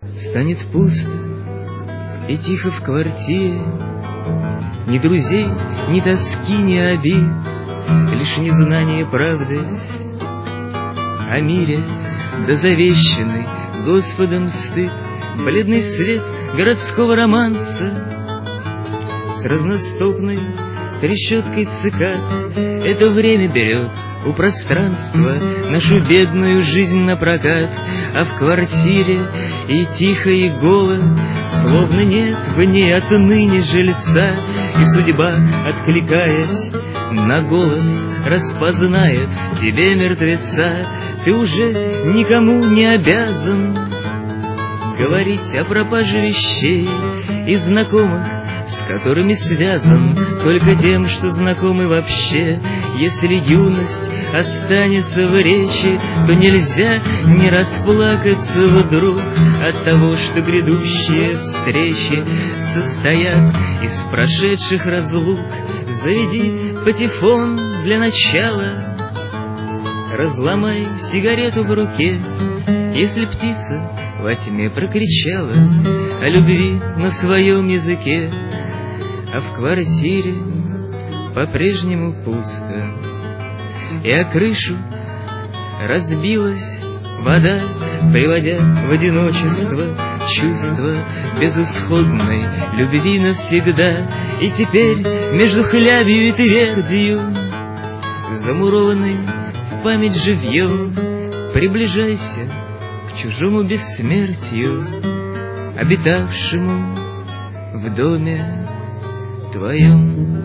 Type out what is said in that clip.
Станет пусто и тихо в квартире, ни друзей, ни тоски, ни обид, лишь незнание правды о мире, да завещанный Господом стыд, бледный свет городского романса с разностопной трещоткой цикад. Это время берет у пространства нашу бедную жизнь на прокат, а в квартире и тихо, и голо, словно нет в ней отныне жильца, и судьба, откликаясь на голос, распознает в тебе мертвеца. Ты уже никому не обязан говорить о пропаже вещей и знакомых, с которыми связан только тем, что знакомы вообще. Если юность останется в речи, то нельзя не расплакаться вдруг от того, что грядущие встречи состоят из прошедших разлук. Заведи патефон для начала, разломай сигарету в руке. Если птица во тьме прокричала о любви на своем языке, а в квартире по-прежнему пусто, и о крышу разбилась вода, приводя в одиночество чувство безысходной любви навсегда. И теперь между хлябью и твердью, замурованной в память живьем, приближайся к чужому бессмертию, обитавшему в доме твоем.